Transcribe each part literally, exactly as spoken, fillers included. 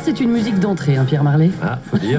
c'est une musique d'entrée, hein, Pierre Marley. Ah, faut dire.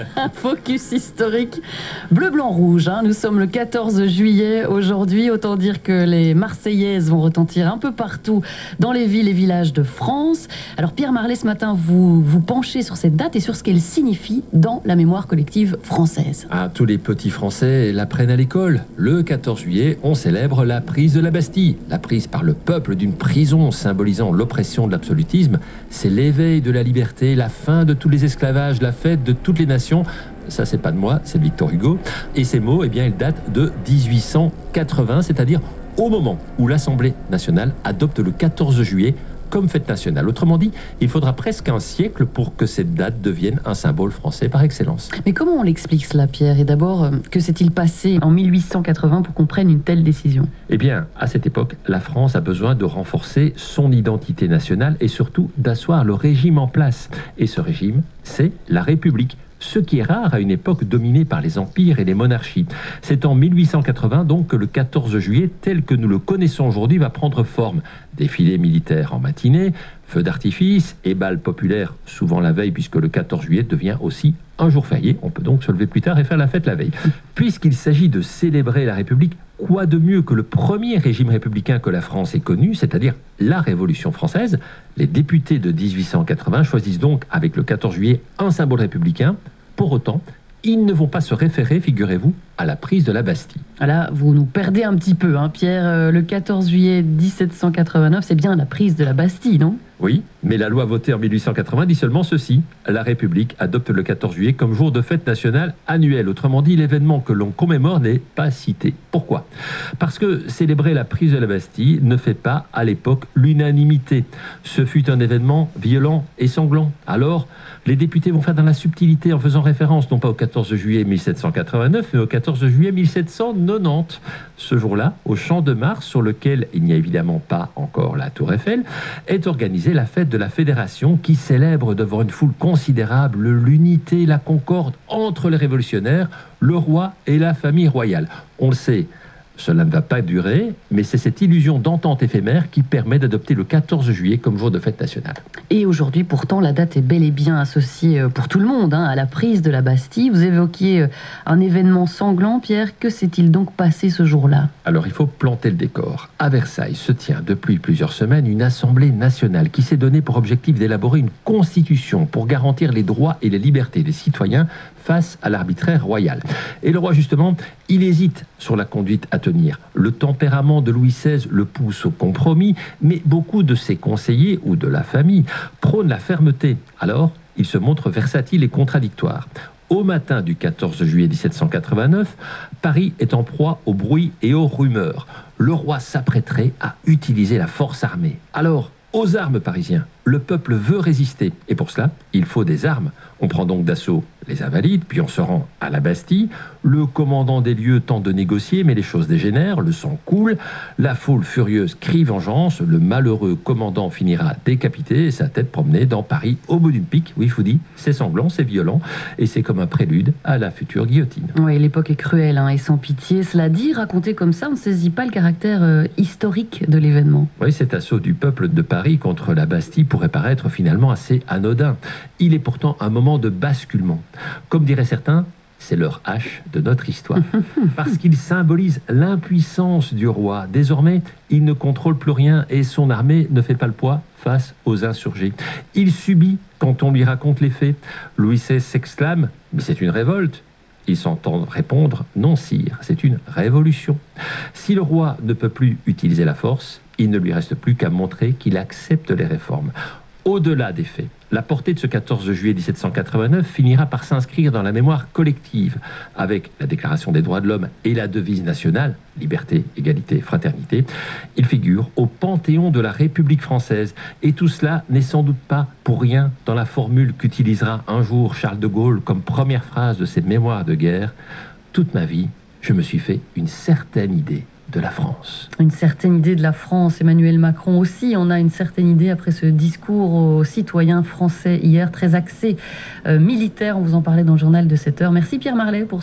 Focus historique. Bleu, blanc, rouge. Hein. Nous sommes le quatorze juillet aujourd'hui. Autant dire que les Marseillaises vont retentir un peu partout dans les villes et villages de France. Alors Pierre Marley, ce matin, vous vous penchez sur cette date et sur ce qu'elle signifie dans la mémoire collective française. Ah, tous les petits Français l'apprennent à l'école. Le quatorze juillet, on célèbre la prise de la Bastille. La prise par le peuple d'une prison symbolisant l'oppression de l'absolutisme. C'est l'éveil de la liberté, la fin de tous les esclavages, la fête de toutes les nations. Ça, c'est pas de moi, c'est de Victor Hugo. Et ces mots, eh bien, ils datent de dix-huit cent quatre-vingts, c'est-à-dire au moment où l'Assemblée nationale adopte le quatorze juillet comme fête nationale. Autrement dit, il faudra presque un siècle pour que cette date devienne un symbole français par excellence. Mais comment on l'explique cela, Pierre? Et d'abord, que s'est-il passé en mille huit cent quatre-vingts pour qu'on prenne une telle décision? Eh bien, à cette époque, la France a besoin de renforcer son identité nationale et surtout d'asseoir le régime en place. Et ce régime, c'est la République. Ce qui est rare à une époque dominée par les empires et les monarchies. C'est en mille huit cent quatre-vingts donc que le quatorze juillet, tel que nous le connaissons aujourd'hui, va prendre forme. Défilés militaires en matinée, feux d'artifice et bals populaires souvent la veille, puisque le quatorze juillet devient aussi un jour férié. On peut donc se lever plus tard et faire la fête la veille. Puisqu'il s'agit de célébrer la République, quoi de mieux que le premier régime républicain que la France ait connu, c'est-à-dire la Révolution française. Les députés de dix-huit cent quatre-vingts choisissent donc avec le quatorze juillet un symbole républicain. Pour autant, ils ne vont pas se référer, figurez-vous, à la prise de la Bastille. Là, vous nous perdez un petit peu, hein, Pierre. Euh, le quatorze juillet dix-sept cent quatre-vingt-neuf, c'est bien la prise de la Bastille, non? Oui, mais la loi votée en mille huit cent quatre-vingts dit seulement ceci. La République adopte le quatorze juillet comme jour de fête nationale annuelle. Autrement dit, l'événement que l'on commémore n'est pas cité. Pourquoi? Parce que célébrer la prise de la Bastille ne fait pas, à l'époque, l'unanimité. Ce fut un événement violent et sanglant. Alors, les députés vont faire dans la subtilité en faisant référence non pas au quatorze juillet mille sept cent quatre-vingt-neuf, mais au quatorze juillet mille sept cent quatre-vingt-dix. Ce jour-là, au Champ de Mars, sur lequel il n'y a évidemment pas encore la Tour Eiffel, est organisée la fête de la Fédération qui célèbre devant une foule considérable l'unité, la concorde entre les révolutionnaires, le roi et la famille royale. On le sait, cela ne va pas durer, mais c'est cette illusion d'entente éphémère qui permet d'adopter le quatorze juillet comme jour de fête nationale. Et aujourd'hui, pourtant, la date est bel et bien associée pour tout le monde hein, à la prise de la Bastille. Vous évoquiez un événement sanglant, Pierre. Que s'est-il donc passé ce jour-là? Alors, il faut planter le décor. À Versailles se tient depuis plusieurs semaines une assemblée nationale qui s'est donnée pour objectif d'élaborer une constitution pour garantir les droits et les libertés des citoyens face à l'arbitraire royal. Et le roi, justement, il hésite sur la conduite à tenir. Le tempérament de Louis seize le pousse au compromis, mais beaucoup de ses conseillers ou de la famille prônent la fermeté. Alors, il se montre versatile et contradictoire. Au matin du quatorze juillet mille sept cent quatre-vingt-neuf, Paris est en proie au bruit et aux rumeurs. Le roi s'apprêterait à utiliser la force armée. Alors, aux armes, Parisiens, le peuple veut résister. Et pour cela, il faut des armes. On prend donc d'assaut les Invalides, puis on se rend à la Bastille. Le commandant des lieux tente de négocier, mais les choses dégénèrent, le sang coule. La foule furieuse crie vengeance. Le malheureux commandant finira décapité et sa tête promenée dans Paris au bout d'une pique. Oui, je vous dis, c'est sanglant, c'est violent, et c'est comme un prélude à la future guillotine. Oui, l'époque est cruelle hein, et sans pitié. Cela dit, raconté comme ça, on ne saisit pas le caractère euh, historique de l'événement. Oui, cet assaut du peuple de Paris contre la Bastille pourrait paraître finalement assez anodin. Il est pourtant un moment de basculement. Comme diraient certains, c'est leur H de notre histoire. Parce qu'il symbolise l'impuissance du roi. Désormais, il ne contrôle plus rien et son armée ne fait pas le poids face aux insurgés. Il subit quand on lui raconte les faits. Louis seize s'exclame « Mais c'est une révolte !» Il s'entend répondre « Non, sire, c'est une révolution ». Si le roi ne peut plus utiliser la force, il ne lui reste plus qu'à montrer qu'il accepte les réformes. Au-delà des faits, la portée de ce quatorze juillet mille sept cent quatre-vingt-neuf finira par s'inscrire dans la mémoire collective avec la Déclaration des droits de l'homme et la devise nationale, liberté, égalité, fraternité. Il figure au panthéon de la République française. Et tout cela n'est sans doute pas pour rien dans la formule qu'utilisera un jour Charles de Gaulle comme première phrase de ses mémoires de guerre. Toute ma vie, je me suis fait une certaine idée de la France. Une certaine idée de la France. Emmanuel Macron aussi en a une certaine idée après ce discours aux citoyens français hier, très axé euh, militaire. On vous en parlait dans le journal de sept heures. Merci Pierre Marley pour